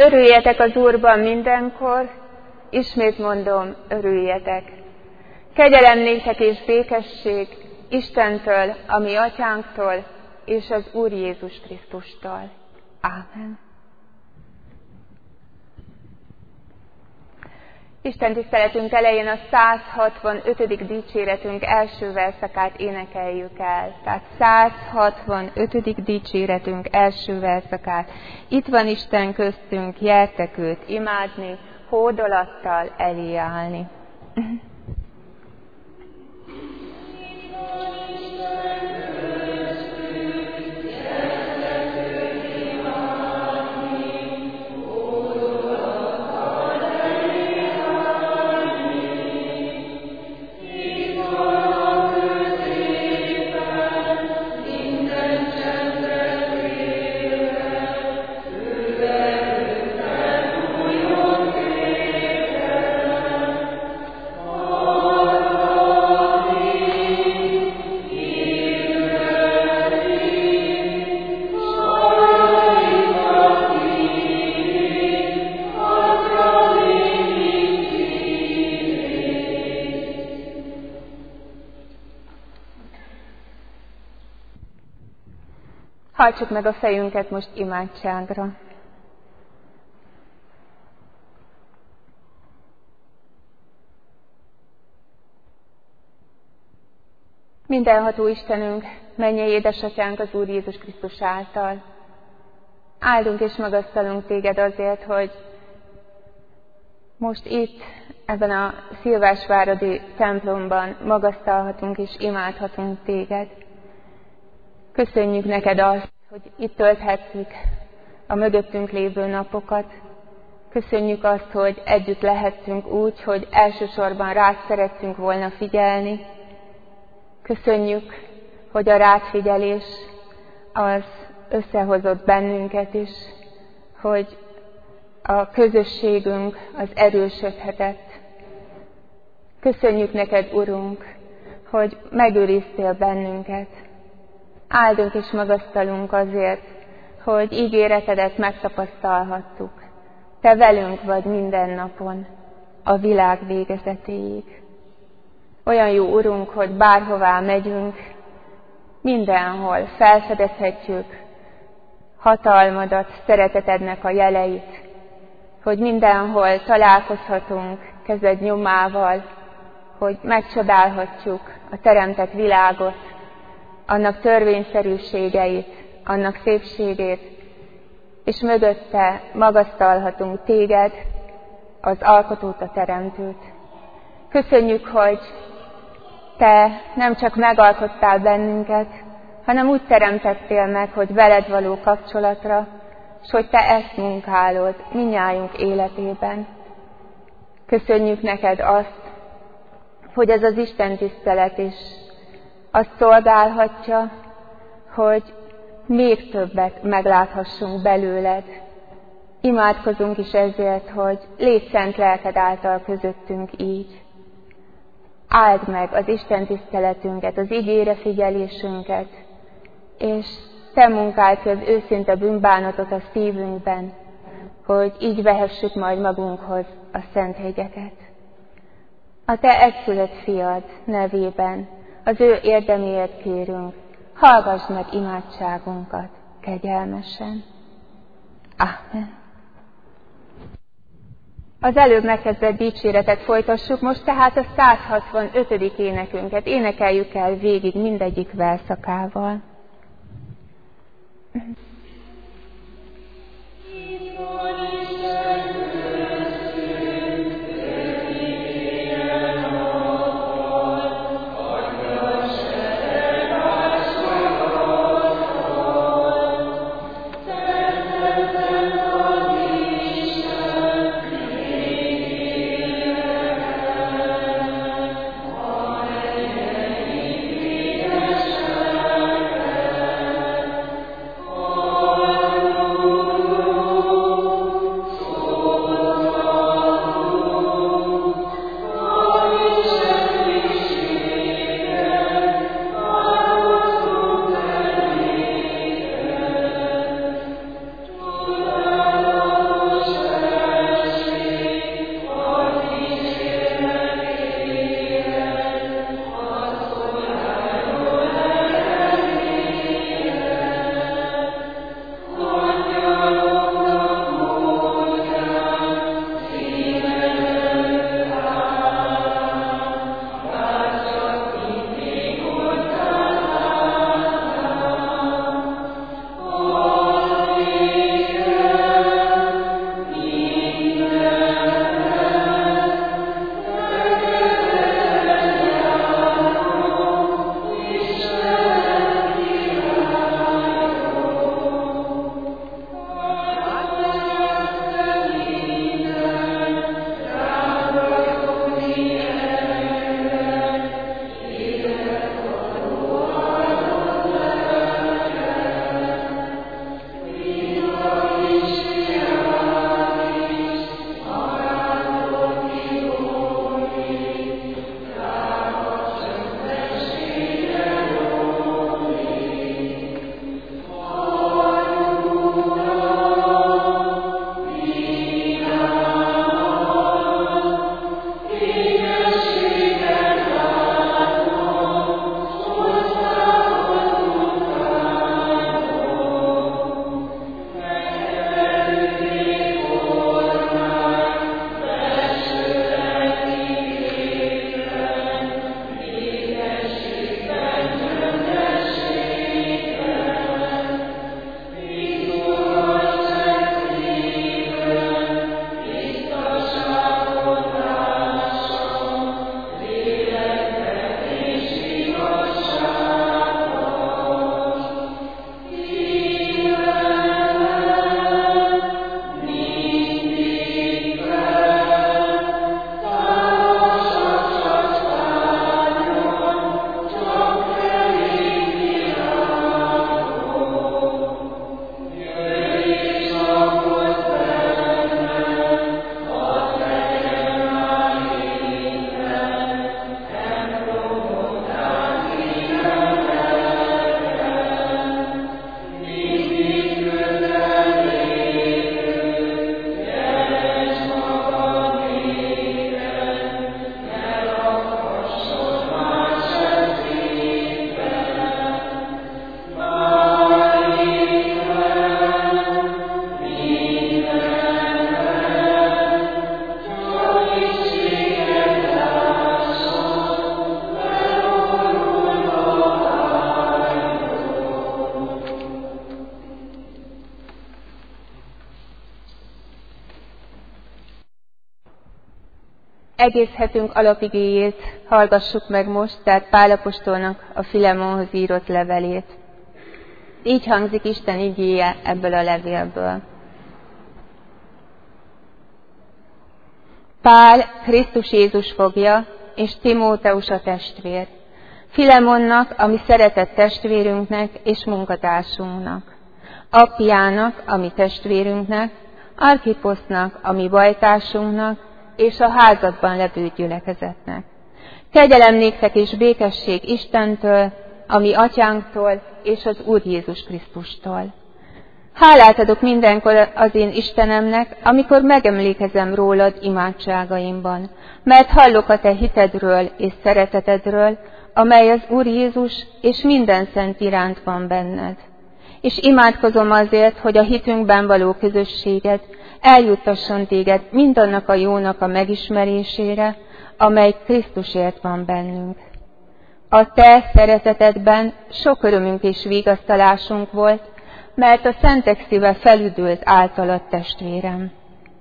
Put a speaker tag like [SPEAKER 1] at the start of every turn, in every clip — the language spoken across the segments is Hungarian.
[SPEAKER 1] Örüljetek az Úrban mindenkor, ismét mondom, örüljetek. Kegyelem néktek és békesség Istentől, a mi Atyánktól, és az Úr Jézus Krisztustól. Ámen. Isten tiszteletünk elején a 165. dicséretünk első verszakát énekeljük el. Tehát 165. dicséretünk első verszakát. Itt van Isten köztünk, gyertek őt imádni, hódolattal elé állni. Hajtsuk meg a fejünket most imádságra. Mindenható Istenünk, mennyei édesatyánk az Úr Jézus Krisztus által. Áldunk és magasztalunk téged azért, hogy most itt, ebben a szilvásváradi templomban magasztalhatunk és imádhatunk téged. Köszönjük neked azt, hogy itt tölthetjük a mögöttünk lévő napokat. Köszönjük azt, hogy együtt lehettünk úgy, hogy elsősorban rád szerettünk volna figyelni. Köszönjük, hogy a rád figyelés az összehozott bennünket is, hogy a közösségünk az erősödhetett. Köszönjük neked, Urunk, hogy megőriztél bennünket. Áldunk és magasztalunk azért, hogy ígéretedet megtapasztalhattuk. Te velünk vagy minden napon, a világ végezetéig. Olyan jó, Urunk, hogy bárhová megyünk, mindenhol felfedezhetjük hatalmadat, szeretetednek a jeleit, hogy mindenhol találkozhatunk kezed nyomával, hogy megcsodálhatjuk a teremtett világot, annak törvényszerűségeit, annak szépségét, és mögötte magasztalhatunk téged, az alkotót, a teremtőt. Köszönjük, hogy te nem csak megalkottál bennünket, hanem úgy teremtettél meg, hogy veled való kapcsolatra, és hogy te ezt munkálod mindnyájunk életében. Köszönjük neked azt, hogy ez az Isten tisztelet is azt szolgálhatja, hogy még többet megláthassunk belőled. Imádkozunk is ezért, hogy légy szent lelked által közöttünk így. Áld meg az Isten tiszteletünket, az igére figyelésünket, és te munkáld ki az őszinte bűnbánatot a szívünkben, hogy így vehessük majd magunkhoz a szent hegyeket. A te egyszülött fiad nevében, az ő érdeméért kérünk, hallgass meg imádságunkat kegyelmesen. Amen. Az előbb megkezdett dicséretet folytassuk, most tehát a 165. énekünket énekeljük el végig mindegyik verszakával.
[SPEAKER 2] Oh
[SPEAKER 1] egész hetünk alapigéjét hallgassuk meg most, tehát Pál apostolnak a Filemonhoz írott levelét. Így hangzik Isten igéje ebből a levélből. Pál, Krisztus Jézus fogja, és Timóteus a testvér. Filemonnak, ami szeretett testvérünknek és munkatársunknak. Appiának, ami testvérünknek, Archiposznak, ami bajtársunknak, és a házadban levő gyülekezetnek. Kegyelem néktek és békesség Istentől, ami atyánktól és az Úr Jézus Krisztustól. Hálát adok mindenkor az én Istenemnek, amikor megemlékezem rólad imádságaimban, mert hallok a te hitedről és szeretetedről, amely az Úr Jézus és minden szent iránt van benned. És imádkozom azért, hogy a hitünkben való közösséget eljuttasson téged mindannak a jónak a megismerésére, amely Krisztusért van bennünk. A te szeretetedben sok örömünk és vigasztalásunk volt, mert a szentek szíve felüdült általad, testvérem.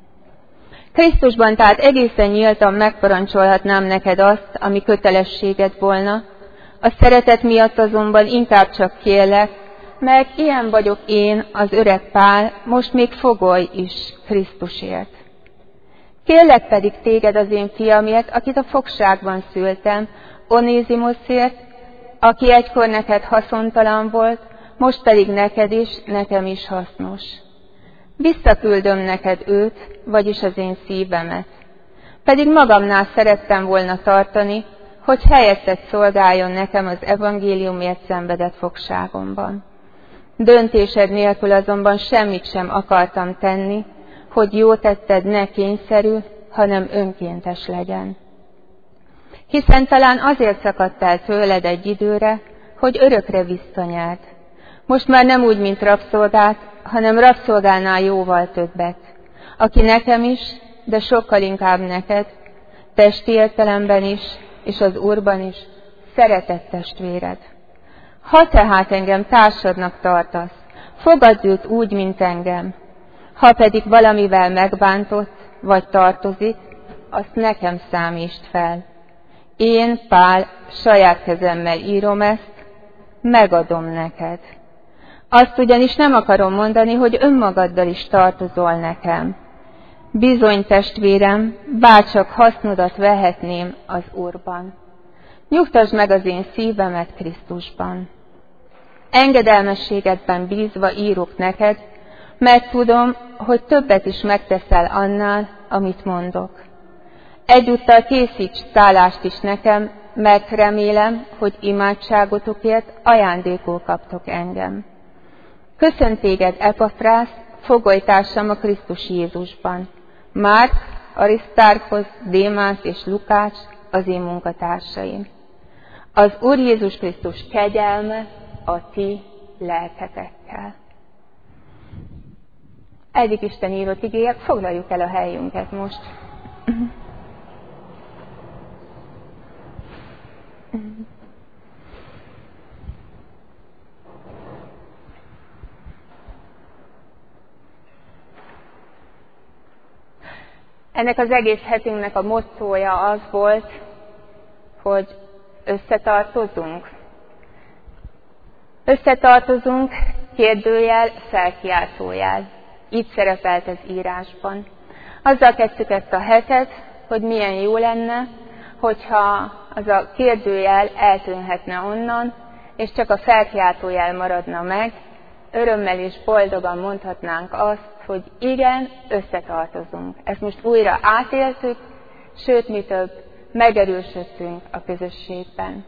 [SPEAKER 1] Krisztusban tehát egészen nyíltan megparancsolhatnám neked azt, ami kötelességed volna, a szeretet miatt azonban inkább csak kérlek, mert ilyen vagyok én, az öreg Pál, most még fogoly is Krisztusért. Kérlek pedig téged az én fiamért, akit a fogságban szültem, Onézimoszért, aki egykor neked haszontalan volt, most pedig neked is, nekem is hasznos. Visszaküldöm neked őt, vagyis az én szívemet. Pedig magamnál szerettem volna tartani, hogy helyetted szolgáljon nekem az evangéliumért szenvedett fogságomban. Döntésed nélkül azonban semmit sem akartam tenni, hogy jó tetted ne kényszerű, hanem önkéntes legyen. Hiszen talán azért szakadt el tőled egy időre, hogy örökre visszanyerd. Most már nem úgy, mint rabszolgát, hanem rabszolgánál jóval többet, aki nekem is, de sokkal inkább neked, testi értelemben is, és az Úrban is, szeretett testvéred. Ha tehát engem társadnak tartasz, fogadd őt úgy, mint engem. Ha pedig valamivel megbántott, vagy tartozik, azt nekem számítsd fel. Én, Pál, saját kezemmel írom ezt, megadom neked. Azt ugyanis nem akarom mondani, hogy önmagaddal is tartozol nekem. Bizony, testvérem, bárcsak hasznodat vehetném az Úrban. Nyugtasd meg az én szívemet Krisztusban. Engedelmességedben bízva írok neked, mert tudom, hogy többet is megteszel annál, amit mondok. Egyúttal készíts szállást is nekem, mert remélem, hogy imádságotokért ajándékul kaptok engem. Köszönt téged Epafrász, fogolytársam a Krisztus Jézusban. Márk, Arisztárkosz, Démász és Lukács az én munkatársaim. Az Úr Jézus Krisztus kegyelme a ti lelketekkel. Eddig Isten írott igéjek, foglaljuk el a helyünket most. Ennek az egész hetünknek a mottója az volt, hogy összetartozunk. Összetartozunk, kérdőjel, felkiáltójel. Így szerepelt az írásban. Azzal kezdtük ezt a hetet, hogy milyen jó lenne, hogyha az a kérdőjel eltűnhetne onnan, és csak a felkiáltójel maradna meg, örömmel és boldogan mondhatnánk azt, hogy igen, összetartozunk. Ezt most újra átéltük, sőt, mi több, megerősödtünk a közösségben.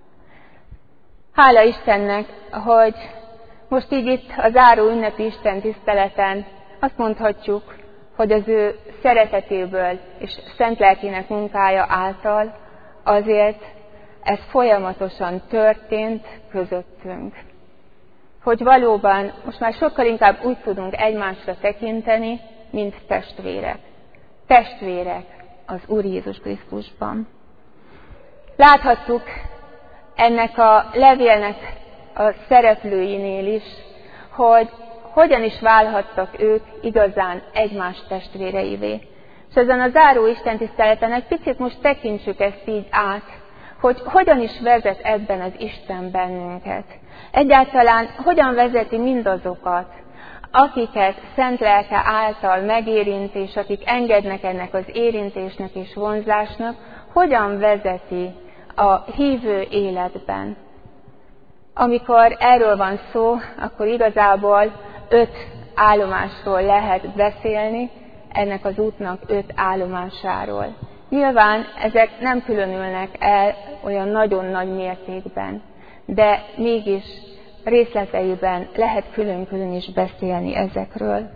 [SPEAKER 1] Hála Istennek, hogy most így itt a záró ünnepi Isten tiszteleten azt mondhatjuk, hogy az ő szeretetéből és szent lelkének munkája által azért ez folyamatosan történt közöttünk. Hogy valóban most már sokkal inkább úgy tudunk egymásra tekinteni, mint testvérek. Testvérek az Úr Jézus Krisztusban. Láthattuk ennek a levélnek a szereplőinél is, hogy hogyan is válhattak ők igazán egymás testvéreivé. És ezen a záró istentiszteleten egy picit most tekintsük ezt így át, hogy hogyan is vezet ebben az Isten bennünket. Egyáltalán hogyan vezeti mindazokat, akiket szent lelke által megérint, és akik engednek ennek az érintésnek és vonzásnak, hogyan vezeti a hívő életben. Amikor erről van szó, akkor igazából 5 állomásról lehet beszélni, ennek az útnak 5 állomásáról. Nyilván ezek nem különülnek el olyan nagyon nagy mértékben, de mégis részleteiben lehet külön-külön is beszélni ezekről.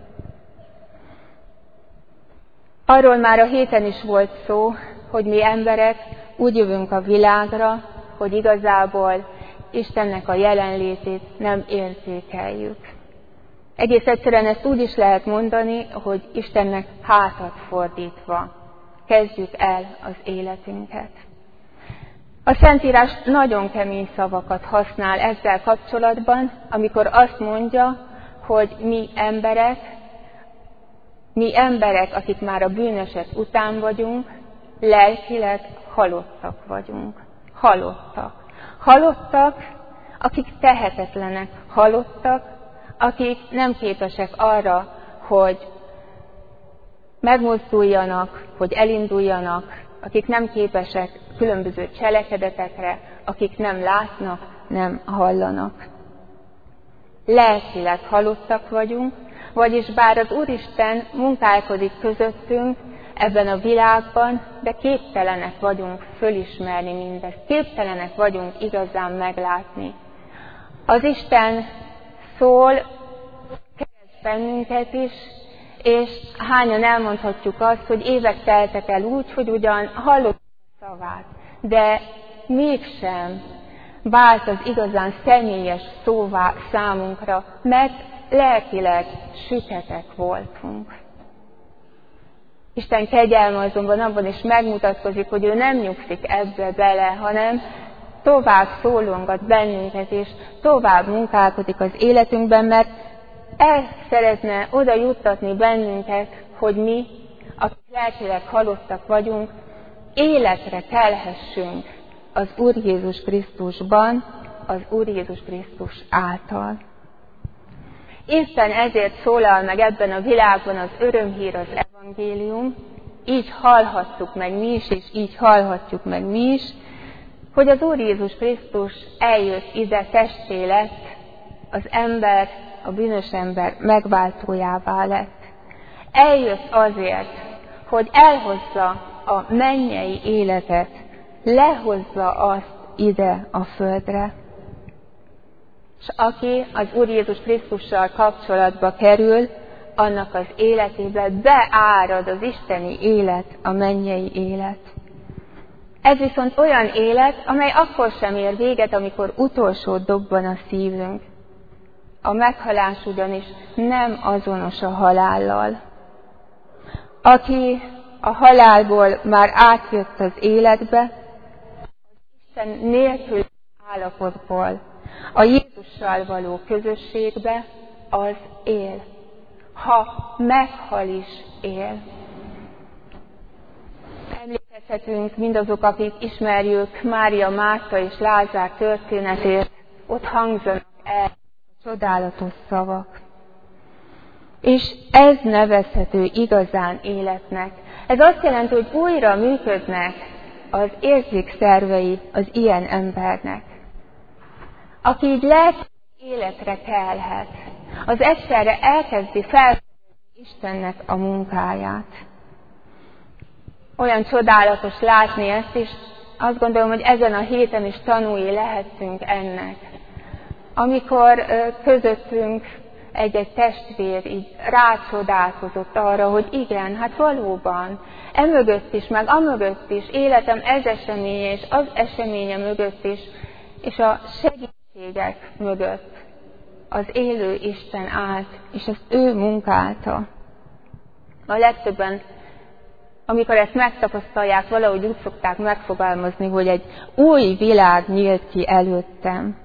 [SPEAKER 1] Arról már a héten is volt szó, hogy mi emberek úgy jövünk a világra, hogy igazából Istennek a jelenlétét nem érzékeljük. Egész egyszerűen ezt úgy is lehet mondani, hogy Istennek hátat fordítva kezdjük el az életünket. A Szentírás nagyon kemény szavakat használ ezzel kapcsolatban, amikor azt mondja, hogy mi emberek, akik már a bűneset után vagyunk, lelkileg halottak vagyunk. Halottak, akik tehetetlenek, halottak, akik nem képesek arra, hogy megmozduljanak, hogy elinduljanak, akik nem képesek különböző cselekedetekre, akik nem látnak, nem hallanak. Lelkileg halottak vagyunk, vagyis bár az Úristen munkálkodik közöttünk ebben a világban, de képtelenek vagyunk fölismerni mindezt, képtelenek vagyunk igazán meglátni. Az Isten szól, kereszt bennünket is, és hányan elmondhatjuk azt, hogy évek teltek el úgy, hogy ugyan hallottuk a szavát, de mégsem vált az igazán személyes szóvá számunkra, mert lelkileg süketek voltunk. Isten kegyelme azonban abban is megmutatkozik, hogy ő nem nyugszik ebbe bele, hanem tovább szólongat bennünket, és tovább munkálkodik az életünkben, mert el szeretne oda juttatni bennünket, hogy mi, akik lelkileg halottak vagyunk, életre kelhessünk az Úr Jézus Krisztusban, az Úr Jézus Krisztus által. Éppen ezért szólal meg ebben a világban az örömhír, az evangélium, így hallhattuk meg mi is, és így hallhatjuk meg mi is, hogy az Úr Jézus Krisztus eljött ide, testé lett, az ember, a bűnös ember megváltójává lett. Eljött azért, hogy elhozza a mennyei életet, lehozza azt ide a földre. És aki az Úr Jézus Krisztussal kapcsolatba kerül, annak az életébe beárad az isteni élet, a mennyei élet. Ez viszont olyan élet, amely akkor sem ér véget, amikor utolsó dobban a szívünk. A meghalás ugyanis nem azonos a halállal. Aki a halálból már átjött az életbe, az Isten nélküli állapotból, a Jézussal való közösségbe, az él. Ha meghal is, él. Emlékezhetünk mindazok, akik ismerjük Mária, Márta és Lázár történetét, ott hangzanak el a csodálatos szavak. És ez nevezhető igazán életnek. Ez azt jelenti, hogy újra működnek az érzékszervei az ilyen embernek. Aki így lelki életre kelhet, az egyszerre elkezdi felfedezni Istennek a munkáját. Olyan csodálatos látni ezt, és azt gondolom, hogy ezen a héten is tanúi lehettünk ennek. Amikor közöttünk egy-egy testvér így rácsodálkozott arra, hogy igen, hát valóban, emögött is, meg amögött is, életem ez eseménye és az eseménye mögött is, és a segítségek mögött az élő Isten állt, és ezt ő munkálta. A legtöbben, amikor ezt megtapasztalják, valahogy úgy szokták megfogalmazni, hogy egy új világ nyílt ki előttem.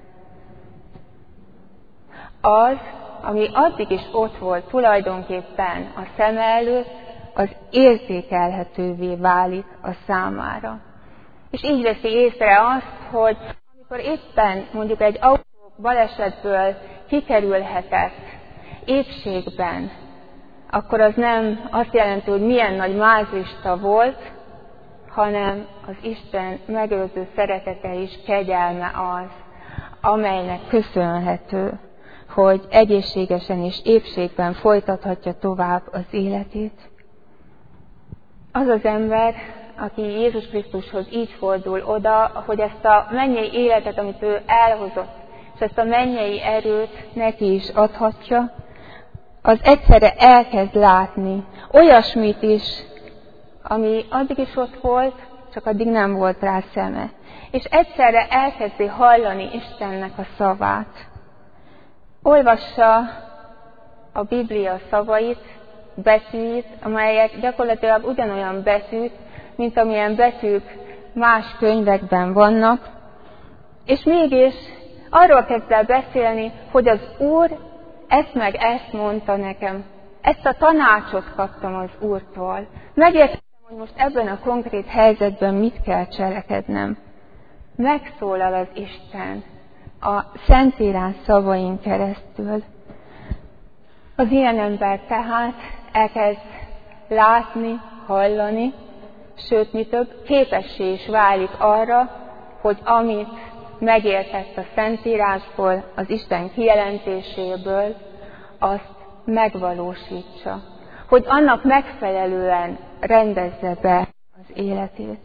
[SPEAKER 1] Az, ami addig is ott volt tulajdonképpen a szem előtt, az érzékelhetővé válik a számára. És így veszi észre azt, hogy amikor éppen mondjuk egy autó balesetből kikerülhetett épségben, akkor az nem azt jelenti, hogy milyen nagy mázlista volt, hanem az Isten megőrző szeretete és kegyelme az, amelynek köszönhető, hogy egészségesen és épségben folytathatja tovább az életét. Az az ember, aki Jézus Krisztushoz így fordul oda, hogy ezt a mennyei életet, amit ő elhozott, és ezt a mennyei erőt neki is adhatja, az egyszerre elkezd látni olyasmit is, ami addig is ott volt, csak addig nem volt rá szeme. És egyszerre elkezdi hallani Istennek a szavát. Olvassa a Biblia szavait, betűit, amelyek gyakorlatilag ugyanolyan betűk, mint amilyen betűk más könyvekben vannak, és mégis arról kezd el beszélni, hogy az Úr ezt meg ezt mondta nekem. Ezt a tanácsot kaptam az Úrtól. Megértettem, hogy most ebben a konkrét helyzetben mit kell cselekednem. Megszólal az Isten a Szentírás szavain keresztül. Az ilyen ember tehát elkezd látni, hallani, sőt, mi több, képessé is válik arra, hogy amit megértett a Szentírásból, az Isten kijelentéséből, azt megvalósítsa. Hogy annak megfelelően rendezze be az életét.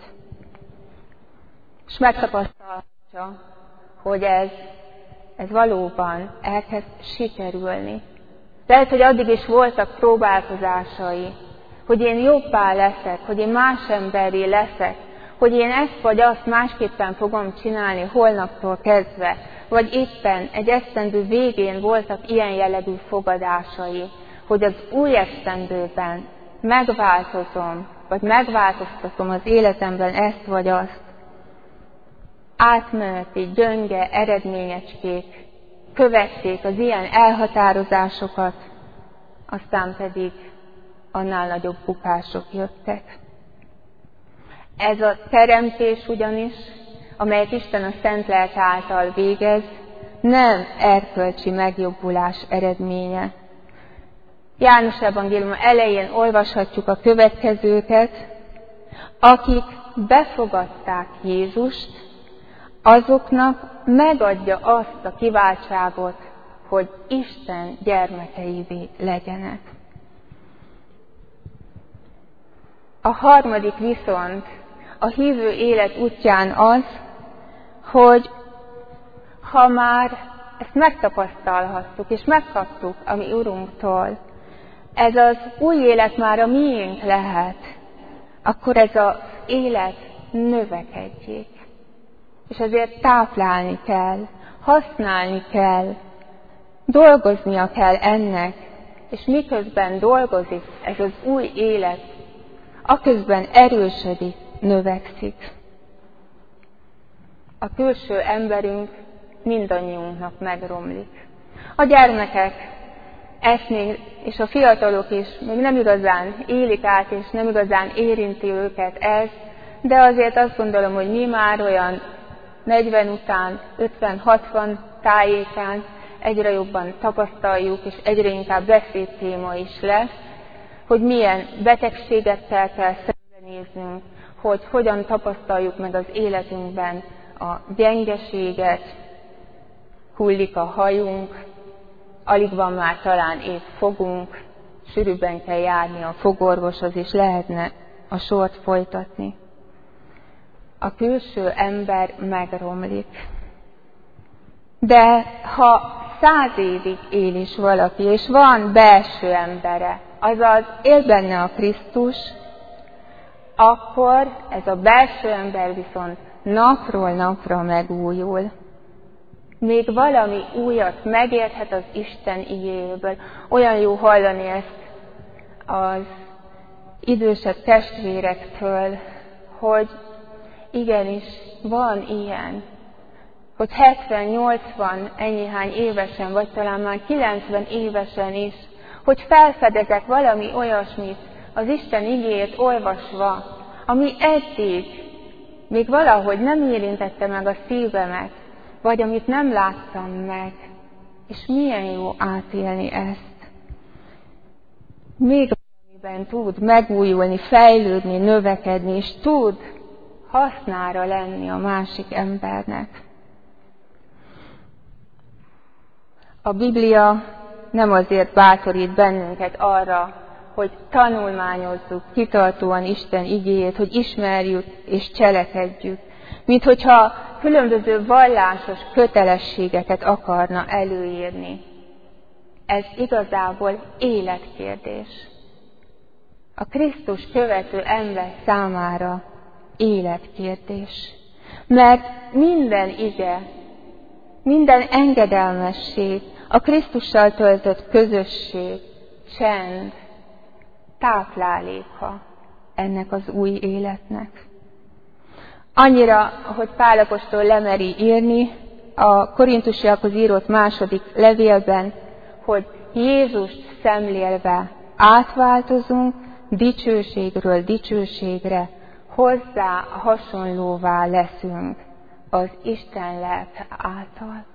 [SPEAKER 1] És megtapasztalhatja, hogy ez valóban elkezd sikerülni. Lehet, hogy addig is voltak próbálkozásai, hogy én jobbá leszek, hogy én más emberré leszek, hogy én ezt vagy azt másképpen fogom csinálni holnaptól kezdve, vagy éppen egy esztendő végén voltak ilyen jellegű fogadásai, hogy az új esztendőben megváltozom, vagy megváltoztatom az életemben ezt vagy azt. Átmeneti, gyönge eredményecskék követték az ilyen elhatározásokat, aztán pedig annál nagyobb bukások jöttek. Ez a teremtés ugyanis, amelyet Isten a Szent Lelke által végez, nem erkölcsi megjobbulás eredménye. János evangélium elején olvashatjuk a következőket: akik befogadták Jézust, azoknak megadja azt a kiváltságot, hogy Isten gyermekeivé legyenek. A harmadik viszont a hívő élet útján az, hogy ha már ezt megtapasztalhattuk és megkaptuk a mi Urunktól, ez az új élet már a miénk lehet, akkor ez az élet növekedjék. És ezért táplálni kell, használni kell, dolgoznia kell ennek, és miközben dolgozik ez az új élet, aközben erősödik, növekszik. A külső emberünk mindannyiunknak megromlik. A gyermekek ezt még, és a fiatalok is még nem igazán élik át, és nem igazán érinti őket ez, de azért azt gondolom, hogy mi már olyan 40 után, 50-60 tájékán egyre jobban tapasztaljuk, és egyre inkább beszédtéma is lesz, hogy milyen betegségekkel kell szembenéznünk, hogy hogyan tapasztaljuk meg az életünkben a gyengeséget, hullik a hajunk, alig van már talán épp fogunk, sűrűbben kell járni a fogorvoshoz, és lehetne a sort folytatni. A külső ember megromlik. De ha 100 évig él is valaki, és van belső embere, azaz él benne a Krisztus, akkor ez a belső ember viszont napról napra megújul. Még valami újat megérthet az Isten igéjéből. Olyan jó hallani ezt az idősebb testvérektől, hogy igenis van ilyen, hogy 70-80 ennyihány évesen, vagy talán már 90 évesen is, hogy felfedezek valami olyasmit, az Isten igéjét olvasva, ami eddig még valahogy nem érintette meg a szívemet, vagy amit nem láttam meg. És milyen jó átélni ezt. Még valamiben tud megújulni, fejlődni, növekedni, és tud hasznára lenni a másik embernek. A Biblia nem azért bátorít bennünket arra, hogy tanulmányozzuk kitartóan Isten igéjét, hogy ismerjük és cselekedjük, mint hogyha különböző vallásos kötelességeket akarna előírni. Ez igazából életkérdés. A Krisztus követő ember számára életkérdés. Mert minden ige, minden engedelmesség, a Krisztussal töltött közösség, csend, tápláléka ennek az új életnek. Annyira, hogy Pál apostol lemeri írni a korintusiakhoz írott második levélben, hogy Jézust szemlélve átváltozunk dicsőségről dicsőségre, hozzá hasonlóvá leszünk az Isten lelke által.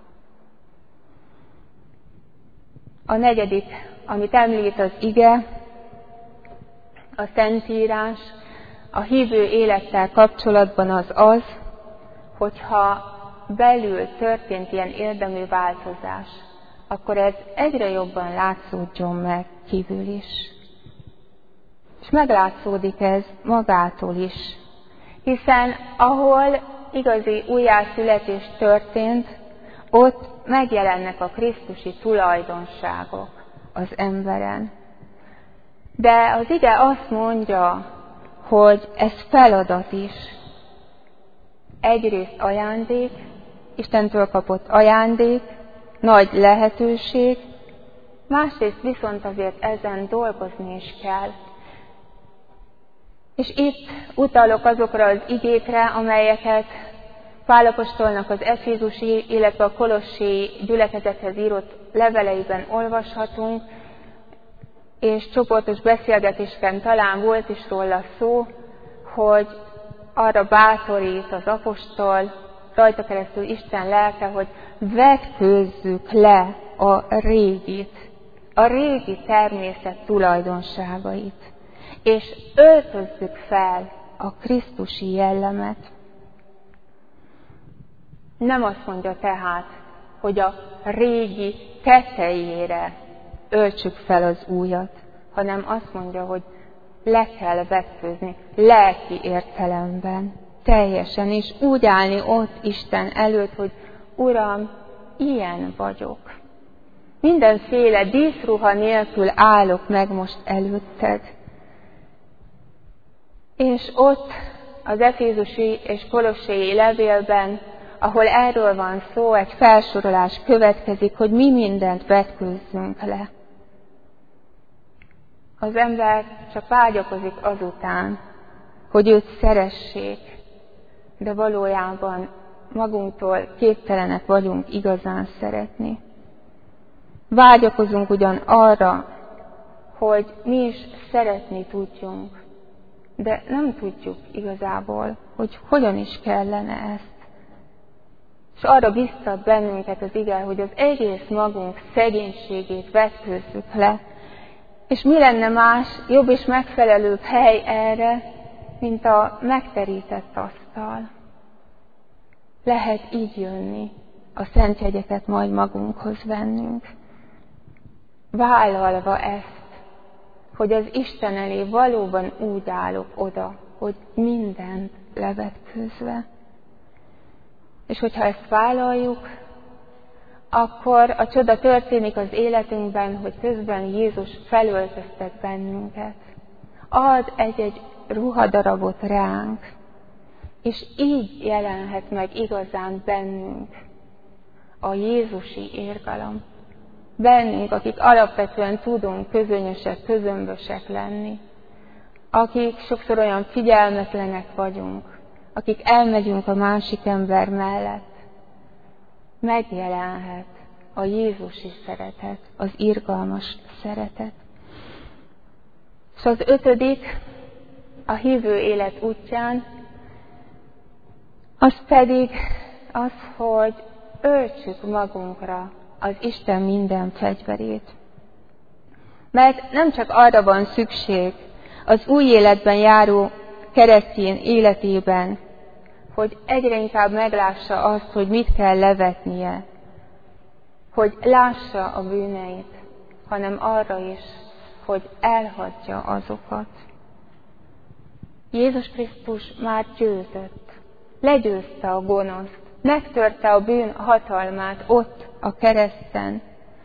[SPEAKER 1] A negyedik, amit említ az ige, a Szentírás, a hívő élettel kapcsolatban az, hogyha belül történt ilyen érdemű változás, akkor ez egyre jobban látszódjon meg kívül is. És meglátszódik ez magától is. Hiszen ahol igazi újjászületés történt, ott megjelennek a krisztusi tulajdonságok az emberen. De az ige azt mondja, hogy ez feladat is. Egyrészt ajándék, Istentől kapott ajándék, nagy lehetőség, másrészt viszont azért ezen dolgozni is kell. És itt utalok azokra az igékre, amelyeket Pál apostolnak az efézusi, illetve a kolossi gyülekezethez írott leveleiben olvashatunk, és csoportos beszélgetésben talán volt is róla szó, hogy arra bátorít az apostol, rajta keresztül Isten lelke, hogy vetkőzzük le a régi természet tulajdonságait, és öltözzük fel a krisztusi jellemet. Nem azt mondja tehát, hogy a régi tetejére öltsük fel az újat, hanem azt mondja, hogy le kell vetkőzni, lelki értelemben, teljesen, és úgy állni ott Isten előtt, hogy Uram, ilyen vagyok. Mindenféle díszruha nélkül állok meg most előtted. És ott az efézusi és kolossai levélben, ahol erről van szó, egy felsorolás következik, hogy mi mindent vetkőzzünk le. Az ember csak vágyakozik azután, hogy őt szeressék, de valójában magunktól képtelenek vagyunk igazán szeretni. Vágyakozunk ugyan arra, hogy mi is szeretni tudjunk, de nem tudjuk igazából, hogy hogyan is kellene ezt. És arra biztat bennünket az ige, hogy az egész magunk szegénységét vetkőzzük le, és mi lenne más, jobb és megfelelőbb hely erre, mint a megterített asztal. Lehet így jönni, a szent jegyeket majd magunkhoz vennünk, vállalva ezt, hogy az Isten elé valóban úgy állok oda, hogy mindent levetkőzve. És hogyha ezt vállaljuk, akkor a csoda történik az életünkben, hogy közben Jézus felöltöztet bennünket. Ad egy-egy ruhadarabot ránk, és így jelenhet meg igazán bennünk a jézusi érgalom. Bennünk, akik alapvetően tudunk közönösek, közömbösek lenni, akik sokszor olyan figyelmetlenek vagyunk, akik elmegyünk a másik ember mellett, megjelenhet a jézusi szeretet, az irgalmas szeretet. És az 5. a hívő élet útján, az pedig az, hogy öltsük magunkra az Isten minden fegyverét. Mert nem csak arra van szükség az új életben járó keresztény életében, hogy egyre inkább meglássa azt, hogy mit kell levetnie, hogy lássa a bűneit, hanem arra is, hogy elhagyja azokat. Jézus Krisztus már győzött, legyőzte a gonoszt, megtörte a bűn hatalmát ott a kereszten.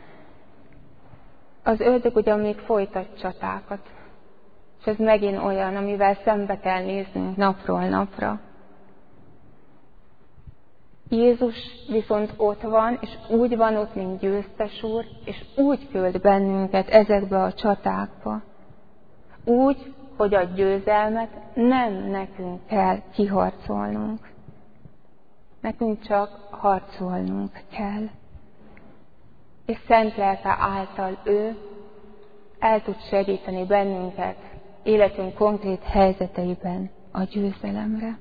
[SPEAKER 1] Az ördög ugyan még folytat csatákat, és ez megint olyan, amivel szembe kell néznünk napról napra. Jézus viszont ott van, és úgy van ott, mint győztes úr, és úgy küld bennünket ezekbe a csatákba. Úgy, hogy a győzelmet nem nekünk kell kiharcolnunk. Nekünk csak harcolnunk kell. És szent lelke által ő el tud segíteni bennünket életünk konkrét helyzeteiben a győzelemre.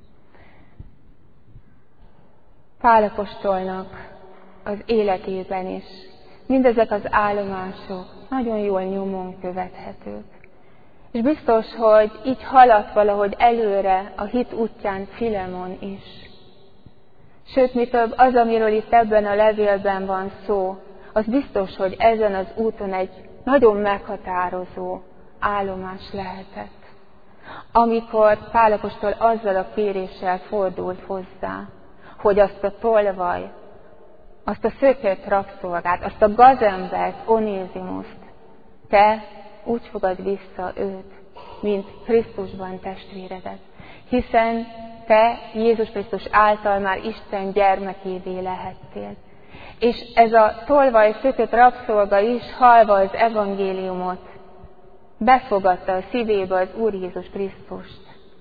[SPEAKER 1] Pál apostolnak az életében is mindezek az állomások nagyon jól nyomon követhetők. És biztos, hogy így haladt valahogy előre a hit útján Filemon is. Sőt, mi több, az, amiről itt ebben a levélben van szó, az biztos, hogy ezen az úton egy nagyon meghatározó állomás lehetett. Amikor Pál apostol azzal a kéréssel fordult hozzá, hogy azt a tolvaj, azt a szökött rabszolgát, azt a gazembert, Onézimust, te úgy fogad vissza őt, mint Krisztusban testvéredet. Hiszen te Jézus Krisztus által már Isten gyermekévé lehettél. És ez a tolvaj szökött rabszolga is, hallva az evangéliumot, befogadta a szívébe az Úr Jézus Krisztust.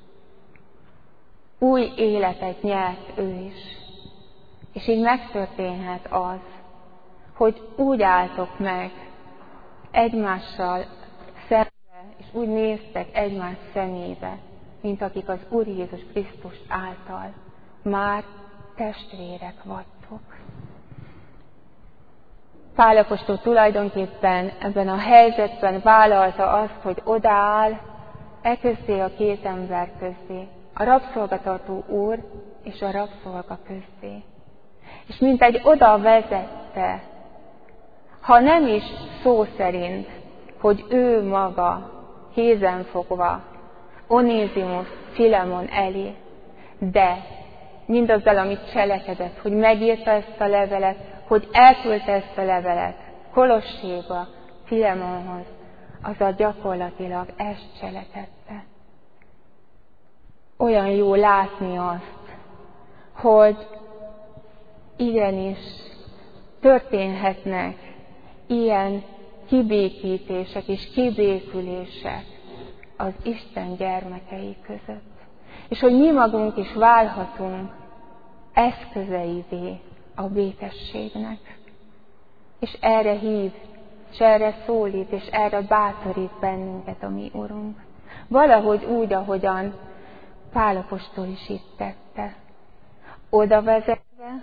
[SPEAKER 1] Új életet nyert ő is. És így megtörténhet az, hogy úgy álltok meg egymással szembe, és úgy néztek egymás szemébe, mint akik az Úr Jézus Krisztus által már testvérek vagytok. Pál apostol tulajdonképpen ebben a helyzetben vállalta azt, hogy odaáll közé a két ember közé, a rabszolgatartó úr és a rabszolga közé. És mint egy oda vezette, ha nem is szó szerint, hogy ő maga kézenfogva Onézimus Filemon elé, de mindazzal, amit cselekedett, hogy megírta ezt a levelet, hogy elküldte ezt a levelet Kolosséba, Filemonhoz, azzal gyakorlatilag ezt cselekedte. Olyan jó látni azt, hogy igenis történhetnek ilyen kibékítések és kibékülések az Isten gyermekei között. És hogy mi magunk is válhatunk eszközeivé a békességnek. És erre hív, és erre szólít, és erre bátorít bennünket a mi Urunk. Valahogy úgy, ahogyan Pál apostol is itt tette. Oda vezetve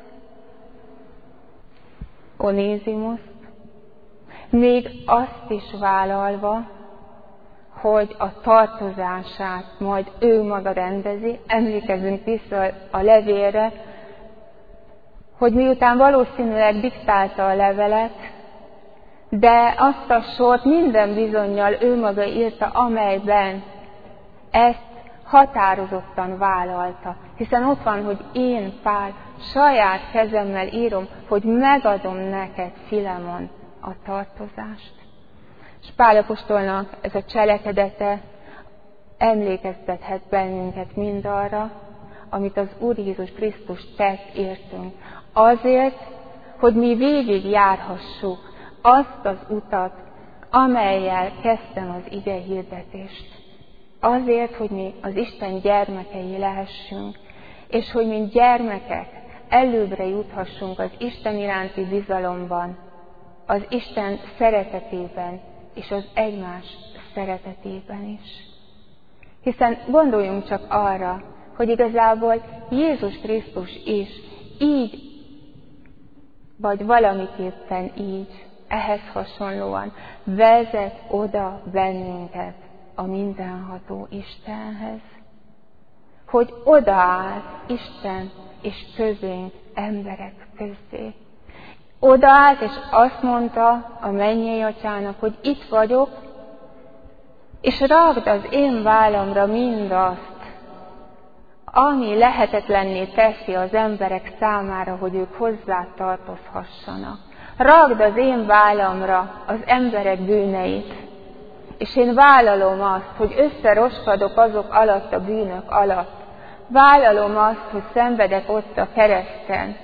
[SPEAKER 1] Onézimust, még azt is vállalva, hogy a tartozását majd ő maga rendezi. Emlékezzünk vissza a levélre, hogy miután valószínűleg diktálta a levelet, de azt a sort minden bizonnyal ő maga írta, amelyben ezt határozottan vállalta. Hiszen ott van, hogy én, Pál, saját kezemmel írom, hogy megadom neked, Filemon, a tartozást. És Pál apostolnak ez a cselekedete emlékeztethet bennünket mindarra, amit az Úr Jézus Krisztus tett értünk. Azért, hogy mi végig járhassuk azt az utat, amellyel kezdtem az ige hirdetést. Azért, hogy mi az Isten gyermekei lehessünk, és hogy mint gyermekek előbbre juthassunk az Isten iránti bizalomban, az Isten szeretetében és az egymás szeretetében is. Hiszen gondoljunk csak arra, hogy igazából Jézus Krisztus is így, vagy valamiképpen így, ehhez hasonlóan vezet oda bennünket a mindenható Istenhez. Hogy odaállt Isten és közénk emberek közé. Odaállt és azt mondta a mennyei Atyának, hogy itt vagyok, és rakd az én vállamra mindazt, ami lehetetlenné teszi az emberek számára, hogy ők hozzá tartozhassanak. Rakd az én vállamra az emberek bűneit, és én vállalom azt, hogy összeroskadok azok alatt, a bűnök alatt. Vállalom azt, hogy szenvedek ott a kereszten,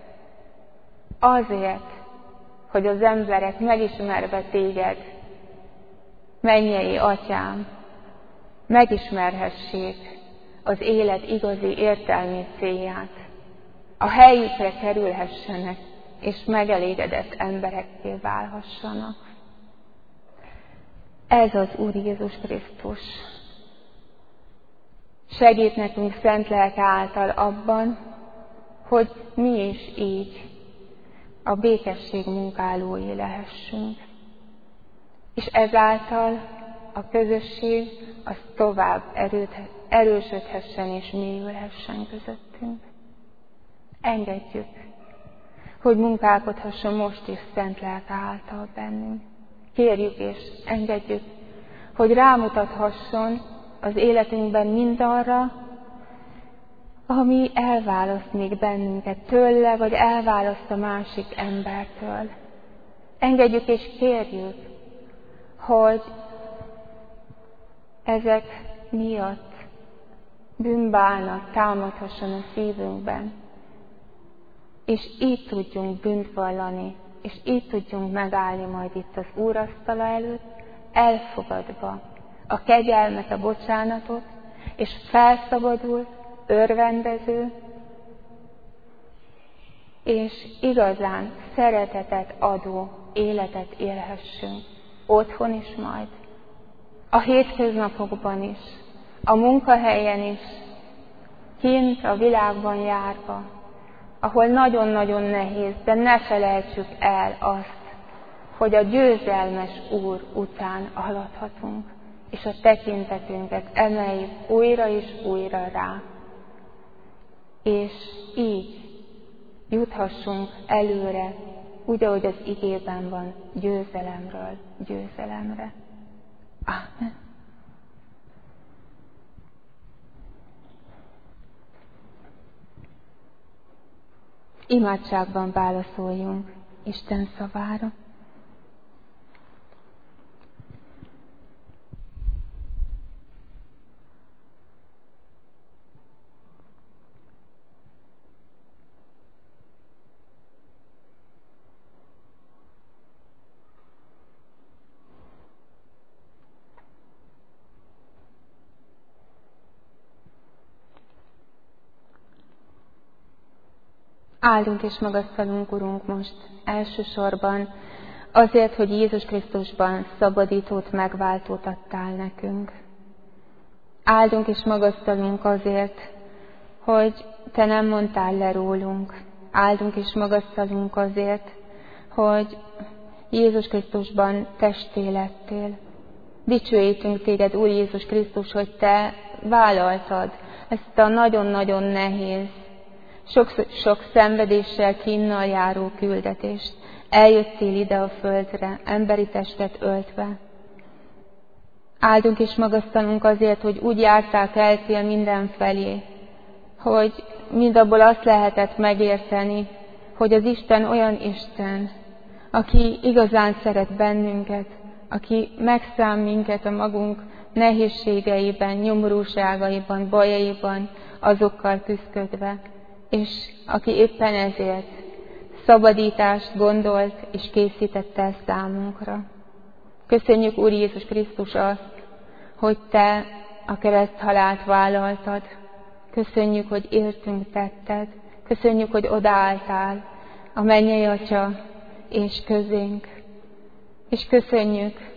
[SPEAKER 1] azért, hogy az emberek megismerve téged, mennyei Atyám, megismerhessék az élet igazi értelmét, célját, a helyükre kerülhessenek, és megelégedett emberekké válhassanak. Ez az Úr Jézus Krisztus. Segít nekünk szent lelke által abban, hogy mi is így a békesség munkálói lehessünk. És ezáltal a közösség az tovább erősödhessen és mélyülhessen közöttünk. Engedjük, hogy munkálkodhasson most is szent lelke által bennünk. Kérjük és engedjük, hogy rámutathasson az életünkben mindarra, ami elválaszt még bennünket tőle, vagy elválaszt a másik embertől. Engedjük és kérjük, hogy ezek miatt bűnbánat támadhasson a szívünkben, és így tudjunk bűnt vallani, és így tudjunk megállni majd itt az úrasztala előtt, elfogadva a kegyelmet, a bocsánatot, és felszabadul, örvendező, és igazán szeretetet adó életet élhessünk, otthon is majd, a hétköznapokban is, a munkahelyen is, kint a világban járva, ahol nagyon-nagyon nehéz, de ne felejtsük el azt, hogy a győzelmes Úr után haladhatunk, és a tekintetünket emeljük újra és újra rá. És így juthassunk előre, úgy, ahogy az igében van, győzelemről győzelemre. Amen. Imádságban válaszoljunk Isten szavára. Áldunk és magasztalunk, Urunk, most elsősorban azért, hogy Jézus Krisztusban szabadítót, megváltót adtál nekünk. Áldunk és magasztalunk azért, hogy Te nem mondtál le rólunk. Áldunk és magasztalunk azért, hogy Jézus Krisztusban testé lettél. Dicsőítünk Téged, Úr Jézus Krisztus, hogy Te vállaltad ezt a nagyon-nagyon nehéz, sok szenvedéssel, kínnal járó küldetést. Eljöttél ide a földre, emberi testet öltve. Áldunk és magasztalunk azért, hogy úgy jártál, keltél mindenfelé, hogy mindabból azt lehetett megérteni, hogy az Isten olyan Isten, aki igazán szeret bennünket, aki megszám minket a magunk nehézségeiben, nyomorúságaiban, bajaiban, azokkal küszködve, és aki éppen ezért szabadítást gondolt és készített el számunkra. Köszönjük, Úr Jézus Krisztus, azt, hogy Te a kereszthalált vállaltad. Köszönjük, hogy értünk tetted. Köszönjük, hogy odaálltál a mennyei Atya és közénk. És köszönjük,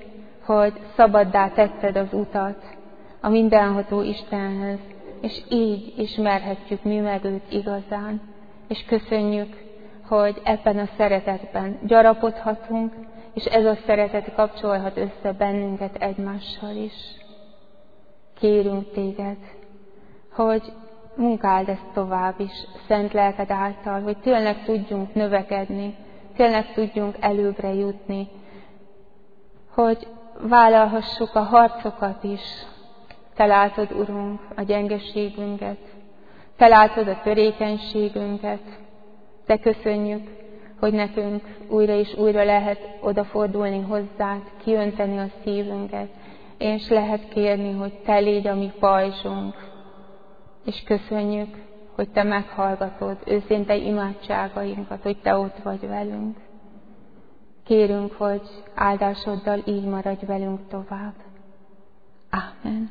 [SPEAKER 1] hogy szabaddá tetted az utat a mindenható Istenhez, és így ismerhetjük mi meg őt igazán. És köszönjük, hogy ebben a szeretetben gyarapodhatunk, és ez a szeretet kapcsolhat össze bennünket egymással is. Kérünk téged, hogy munkáld ezt tovább is, szent lelked által, hogy tényleg tudjunk növekedni, tényleg tudjunk előbbre jutni, hogy vállalhassuk a harcokat is. Te látod, Urunk, a gyengeségünket, Te látod a törékenységünket, de köszönjük, hogy nekünk újra és újra lehet odafordulni hozzád, kiönteni a szívünket, és lehet kérni, hogy Te légy a mi pajzsunk. És köszönjük, hogy Te meghallgatod őszinte imádságainkat, hogy Te ott vagy velünk. Kérünk, hogy áldásoddal így maradj velünk tovább. Ámen.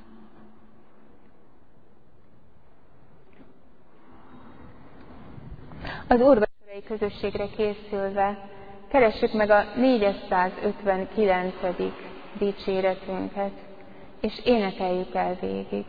[SPEAKER 1] Az úrvacsorai közösségre készülve keressük meg a 459. dicséretünket, és énekeljük el végig.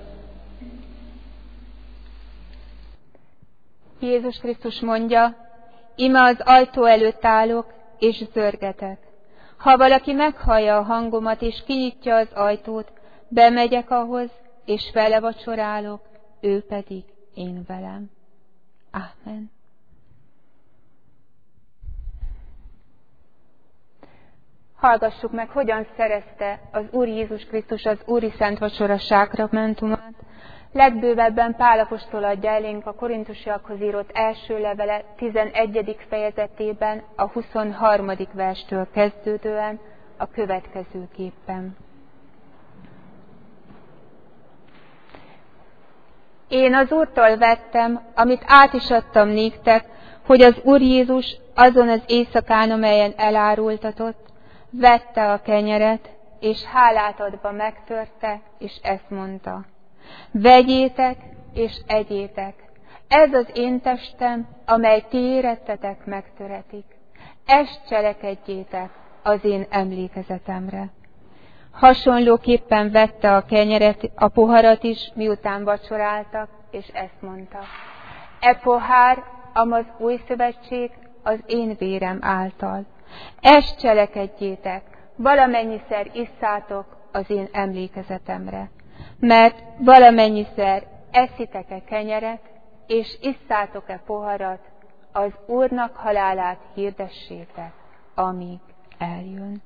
[SPEAKER 1] Jézus Krisztus mondja, íme az ajtó előtt állok, és zörgetek. Ha valaki meghallja a hangomat, és kinyitja az ajtót, bemegyek ahhoz, és vele vacsorálok, ő pedig én velem. Ámen. Hallgassuk meg, hogyan szerezte az Úr Jézus Krisztus az Úri Szent Vacsora sákramentumát. Legbővebben Pál apostol adja elénk a korintusiakhoz írott első levele 11. fejezetében, a 23. verstől kezdődően a következőképpen. Én az Úrtól vettem, amit át is adtam néktek, hogy az Úr Jézus azon az éjszakán, amelyen elárultatott, vette a kenyeret, és hálát adva megtörte, és ezt mondta: vegyétek, és egyétek, ez az én testem, amely ti érettetek megtöretik. Ezt cselekedjétek az én emlékezetemre. Hasonlóképpen vette a kenyeret, a poharat is, miután vacsoráltak, és ezt mondta: e pohár, amaz új szövetség, az én vérem által. Ezt cselekedjétek, valamennyiszer isszátok az én emlékezetemre. Mert valamennyiszer eszitek-e kenyeret, és isszátok-e poharat, az Úrnak halálát hirdessétek, amíg eljön.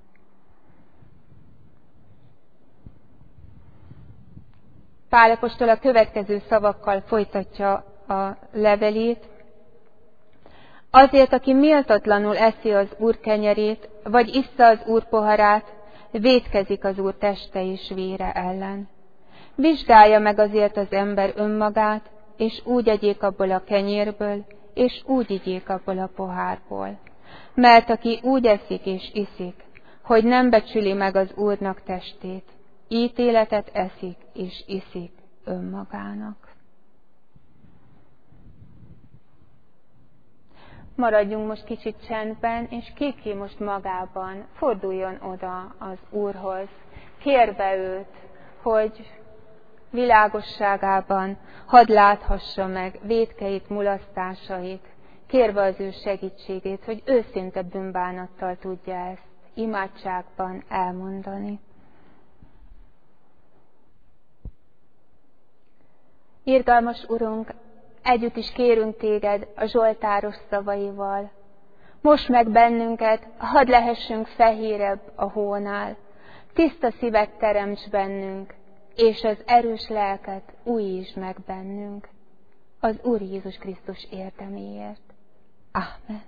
[SPEAKER 1] Pál apostol a következő szavakkal folytatja a levelét. Azért, aki méltatlanul eszi az Úr kenyerét, vagy issza az Úr poharát, vétkezik az Úr teste és vére ellen. Vizsgálja meg azért az ember önmagát, és úgy egyék abból a kenyérből, és úgy igyék abból a pohárból. Mert aki úgy eszik és iszik, hogy nem becsüli meg az Úrnak testét, ítéletet eszik és iszik önmagának. Maradjunk most kicsit csendben, és ki most magában forduljon oda az Úrhoz, kérve őt, hogy világosságában hadd láthassa meg vétkeit, mulasztásait, kérve az ő segítségét, hogy őszinte bűnbánattal tudja ezt imádságban elmondani. Irgalmas Urunk, együtt is kérünk téged a zsoltáros szavaival. Most meg bennünket, hadd lehessünk fehérebb a hónál. Tiszta szívet teremts bennünk, és az erős lelket újítsd meg bennünk. Az Úr Jézus Krisztus érdeméért. Ámen.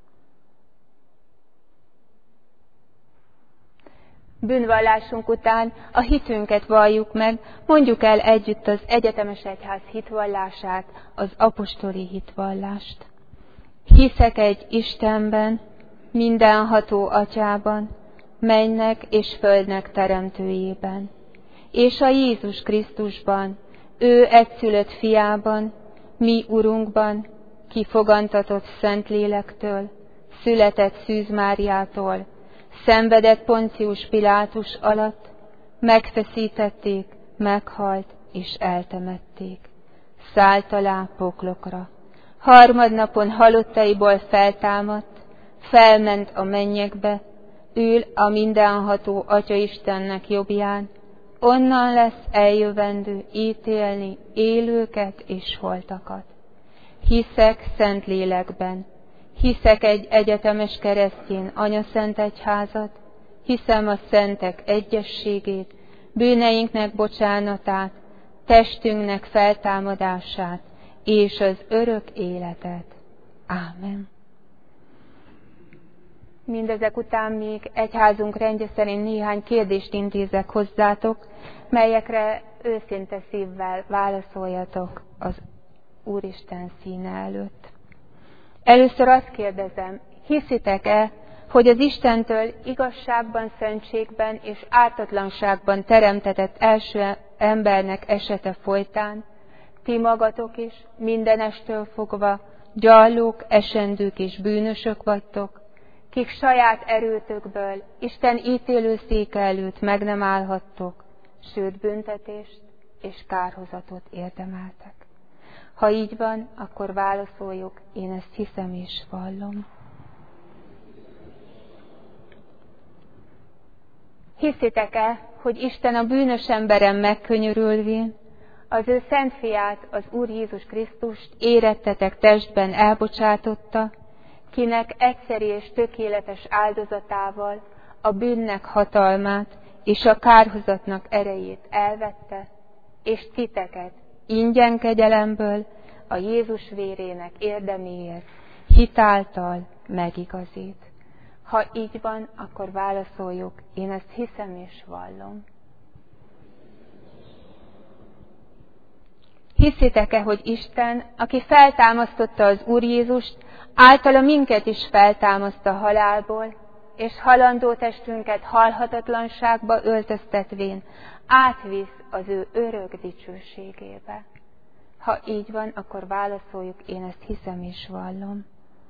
[SPEAKER 1] Bűnvallásunk után a hitünket valljuk meg, mondjuk el együtt az egyetemes egyház hitvallását, az apostoli hitvallást. Hiszek egy Istenben, mindenható Atyában, mennynek és földnek teremtőjében, és a Jézus Krisztusban, ő egyszülött fiában, mi Urunkban, ki fogantatott Szentlélektől, született Szűz Máriától, szenvedett Poncius Pilátus alatt, megfeszítették, meghalt és eltemették. Szállt alá poklokra. Harmadnapon halottaiból feltámadt, felment a mennyekbe, ül a mindenható Atya Istennek jobbján, onnan lesz eljövendő ítélni élőket és holtakat. Hiszek Szentlélekben, hiszek egy egyetemes keresztény anyaszent egyházat, hiszem a szentek egyességét, bűneinknek bocsánatát, testünknek feltámadását és az örök életet. Ámen. Mindezek után még egyházunk rendje szerint néhány kérdést intézek hozzátok, melyekre őszinte szívvel válaszoljatok az Úristen színe előtt. Először azt kérdezem, hiszitek-e, hogy az Istentől igazságban, szentségben és ártatlanságban teremtetett első embernek esete folytán, ti magatok is mindenestől fogva gyarlók, esendők és bűnösök vagytok, kik saját erőtökből Isten ítélőszéke előtt meg nem állhattok, sőt büntetést és kárhozatot érdemeltek. Ha így van, akkor válaszoljuk, én ezt hiszem és vallom. Hiszitek-e, hogy Isten a bűnös emberen megkönyörülvén az ő szent fiát, az Úr Jézus Krisztust érettetek testben elbocsátotta, kinek egyszeri és tökéletes áldozatával a bűnnek hatalmát és a kárhozatnak erejét elvette, és titeket ingyen kegyelemből a Jézus vérének érdeméért hitáltal megigazít. Ha így van, akkor válaszoljuk, én ezt hiszem és vallom. Hiszitek-e, hogy Isten, aki feltámasztotta az Úr Jézust, általa minket is feltámaszt a halálból, és halandó testünket halhatatlanságba öltöztetvén átvisz az ő örök dicsőségébe? Ha így van, akkor válaszoljuk, én ezt hiszem és vallom.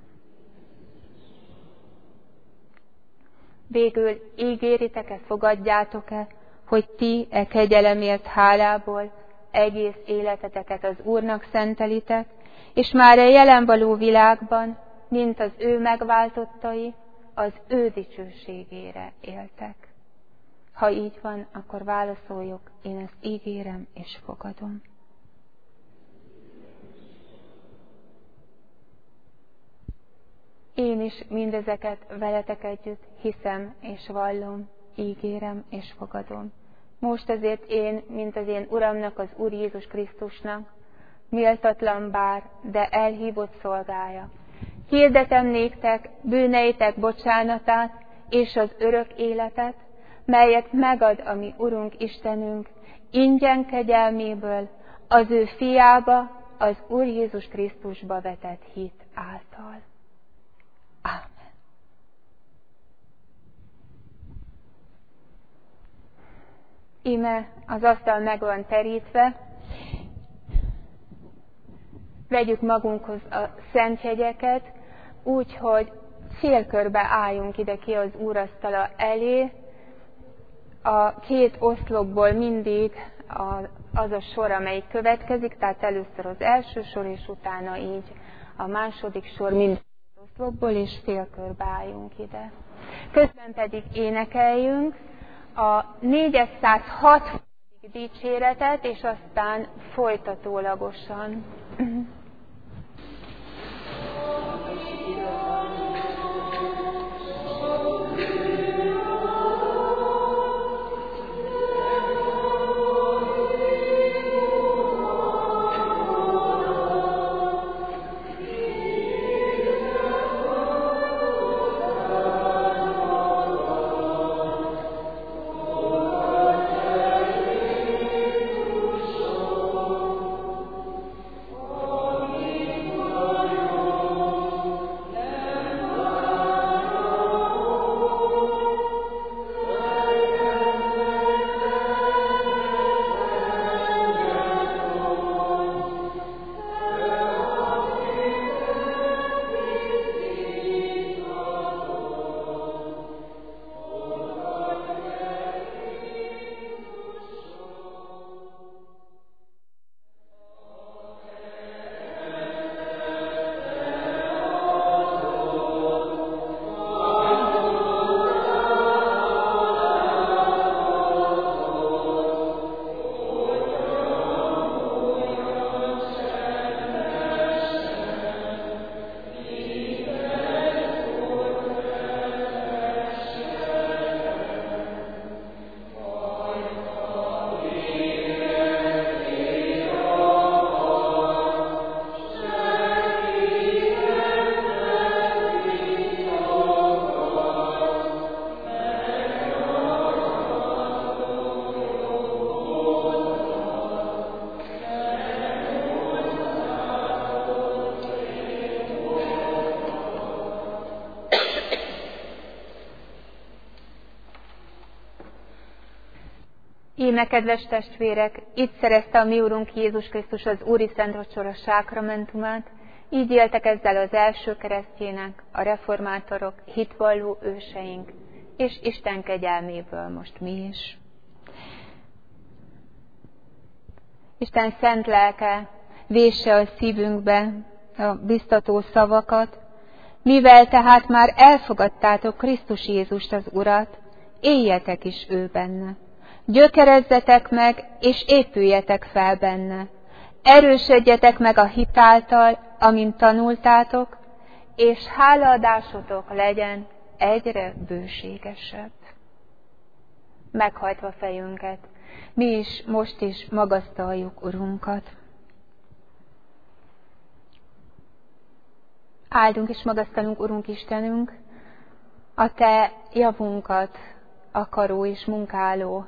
[SPEAKER 1] Végül ígéritek-e, fogadjátok-e, hogy ti e kegyelemért hálából egész életeteket az Úrnak szentelitek, és már a jelen való világban, mint az ő megváltottai, az ő dicsőségére éltek. Ha így van, akkor válaszoljuk, én ezt ígérem és fogadom. Én is mindezeket veletek együtt hiszem és vallom, ígérem és fogadom. Most azért én, mint az én Uramnak, az Úr Jézus Krisztusnak, méltatlan bár, de elhívott szolgája, hirdetem néktek bűneitek bocsánatát és az örök életet, melyet megad a mi Urunk Istenünk, ingyen kegyelméből, az ő fiába, az Úr Jézus Krisztusba vetett hit által. Ámen. Íme az asztal meg van terítve, vegyük magunkhoz a szentjegyeket, úgy, hogy félkörbe álljunk ide ki az úrasztala elé. A két oszlopból mindig az a sor, amelyik következik, tehát először az első sor, és utána így a második sor mind az oszlopból, és félkörbe álljunk ide. Közben pedig énekeljünk a 460. dicséretet, és aztán folytatólagosan. Íme, kedves testvérek, itt szerezte a mi Urunk Jézus Krisztus az Úri Szent Vacsora sákramentumát, így éltek ezzel az első keresztjének, a reformátorok, hitvalló őseink, és Isten kegyelméből most mi is. Isten szent lelke vésse a szívünkbe a biztató szavakat, mivel tehát már elfogadtátok Krisztus Jézust az Urat, éljetek is ő benne. Gyökerezzetek meg, és épüljetek fel benne. Erősödjetek meg a hit által, amint tanultátok, és hálaadásotok legyen egyre bőségesebb. Meghajtva fejünket, mi is most is magasztaljuk Urunkat. Áldunk és magasztalunk, Urunk Istenünk, a Te javunkat akaró és munkáló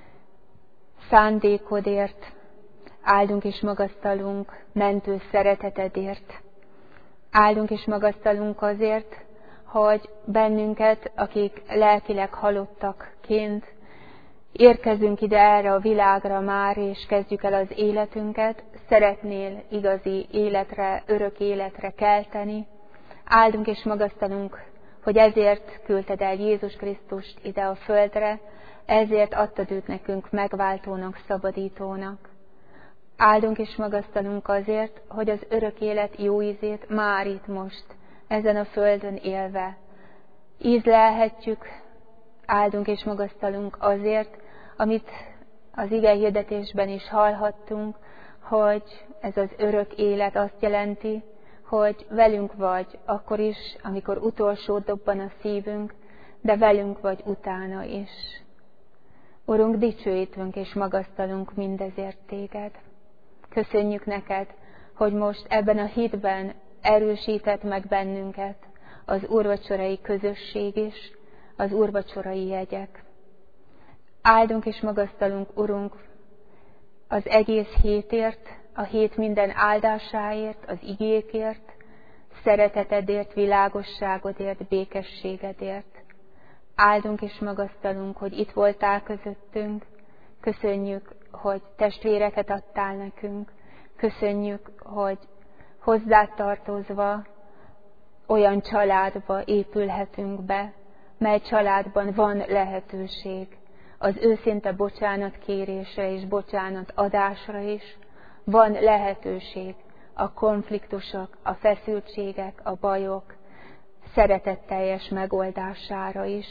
[SPEAKER 1] szándékodért. Áldunk és magasztalunk mentő szeretetedért. Áldunk és magasztalunk azért, hogy bennünket, akik lelkileg halottakként érkezünk ide erre a világra már, és kezdjük el az életünket, szeretnél igazi életre, örök életre kelteni. Áldunk és magasztalunk, hogy ezért küldted el Jézus Krisztust ide a földre, ezért adtad őt nekünk megváltónak, szabadítónak. Áldunk és magasztalunk azért, hogy az örök élet jó ízét már itt most, ezen a földön élve ízlelhetjük. Áldunk és magasztalunk azért, amit az ige hirdetésben is hallhattunk, hogy ez az örök élet azt jelenti, hogy velünk vagy akkor is, amikor utolsó dobban a szívünk, de velünk vagy utána is. Urunk, dicsőítünk és magasztalunk mindezért téged. Köszönjük neked, hogy most ebben a hitben erősített meg bennünket az úrvacsorai közösség is, az úrvacsorai jegyek. Áldunk és magasztalunk, Urunk, az egész hétért, a hét minden áldásáért, az igékért, szeretetedért, világosságodért, békességedért. Áldunk és magasztalunk, hogy itt voltál közöttünk. Köszönjük, hogy testvéreket adtál nekünk. Köszönjük, hogy hozzád tartozva olyan családba épülhetünk be, mely családban van lehetőség az őszinte bocsánatkérésre és bocsánatadásra is, van lehetőség a konfliktusok, a feszültségek, a bajok szeretetteljes megoldására is.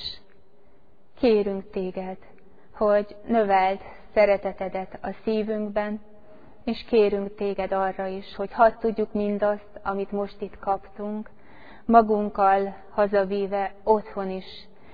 [SPEAKER 1] Kérünk téged, hogy növeld szeretetedet a szívünkben, és kérünk téged arra is, hogy hadd tudjuk mindazt, amit most itt kaptunk, magunkkal hazavíve otthon is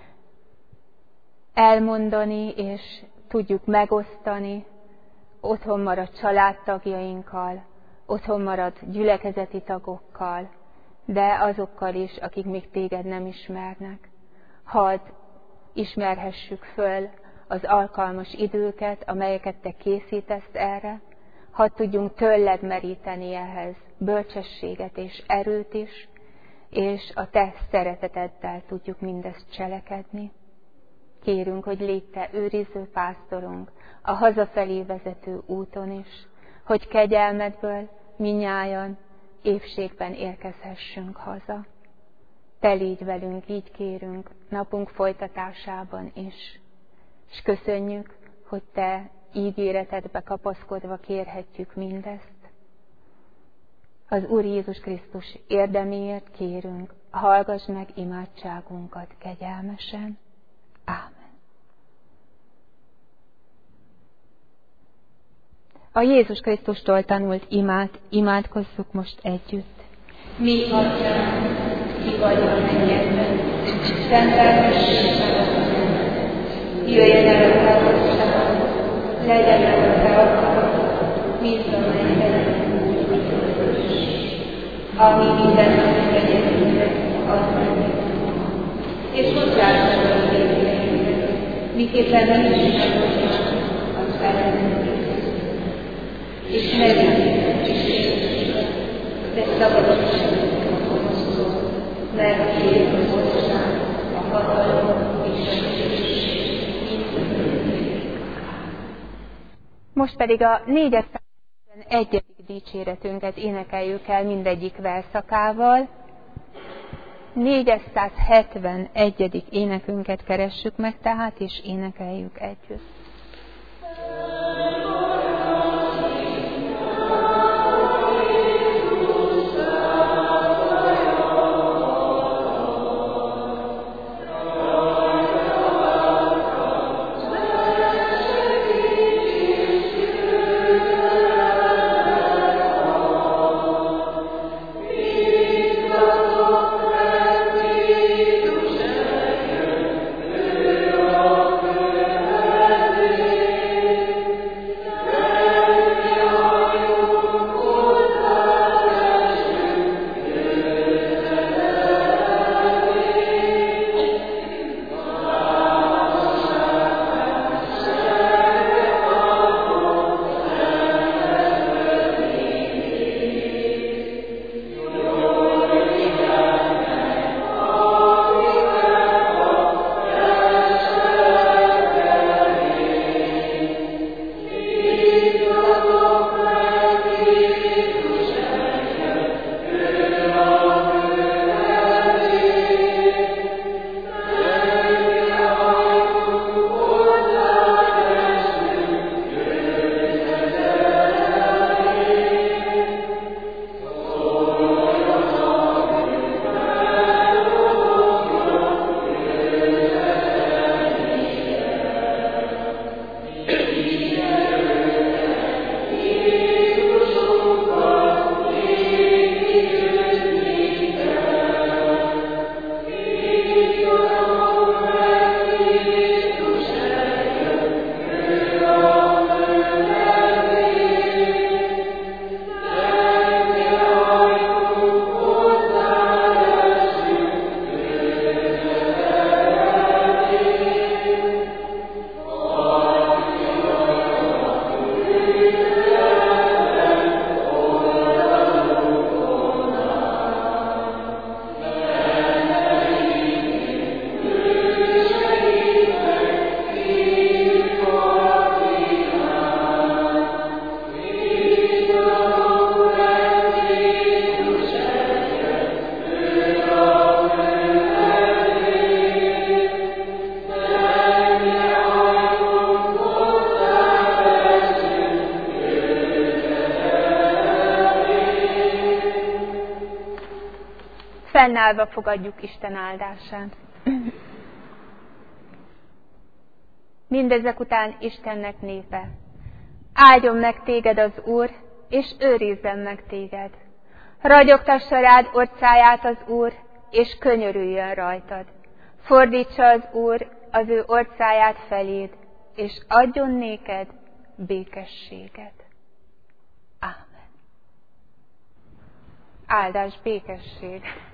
[SPEAKER 1] elmondani, és tudjuk megosztani, otthon marad családtagjainkkal, otthon marad gyülekezeti tagokkal, de azokkal is, akik még téged nem ismernek. Hadd ismerhessük föl az alkalmas időket, amelyeket te készítesz erre, hadd tudjunk tőled meríteni ehhez bölcsességet és erőt is, és a te szereteteddel tudjuk mindezt cselekedni. Kérünk, hogy légy te őriző pásztorunk a hazafelé vezető úton is, hogy kegyelmedből minnyájan épségben érkezhessünk haza. Te légy velünk, így kérünk, napunk folytatásában is. És köszönjük, hogy te ígéretedbe kapaszkodva kérhetjük mindezt. Az Úr Jézus Krisztus érdeméért kérünk, hallgass meg imádságunkat kegyelmesen. Ámen. A Jézus Krisztustól tanult imádkozzuk most együtt. Mi Atyánk, ki vagy a mennyekben, szenteltessék meg a te neved. Jöjjön el a te országod, legyen meg a te akaratod, mint a mennyben, úgy a földön is. Ami minden nap egyébként, add meg nekünk. És bocsáss meg a vétkeinket, miképpen mi is megbocsánunk az ellenünk. És ne vigyél kísértésbe, de szabadítsanak a gonosztól, mert tiéd az ország, a hatalom és a dicsőség mindörökké. Most pedig a 471. dicséretünket énekeljük el mindegyik verszakával. 471. énekünket keressük meg tehát, és énekeljük együtt. fennállva fogadjuk Isten áldását. Mindezek után Istennek népe. Áldjon meg téged az Úr, és őrizzen meg téged. Ragyogtassa rád orcáját az Úr, és könyörüljön rajtad. Fordítsa az Úr az ő orcáját feléd, és adjon néked békességet. Ámen. Áldás, békesség.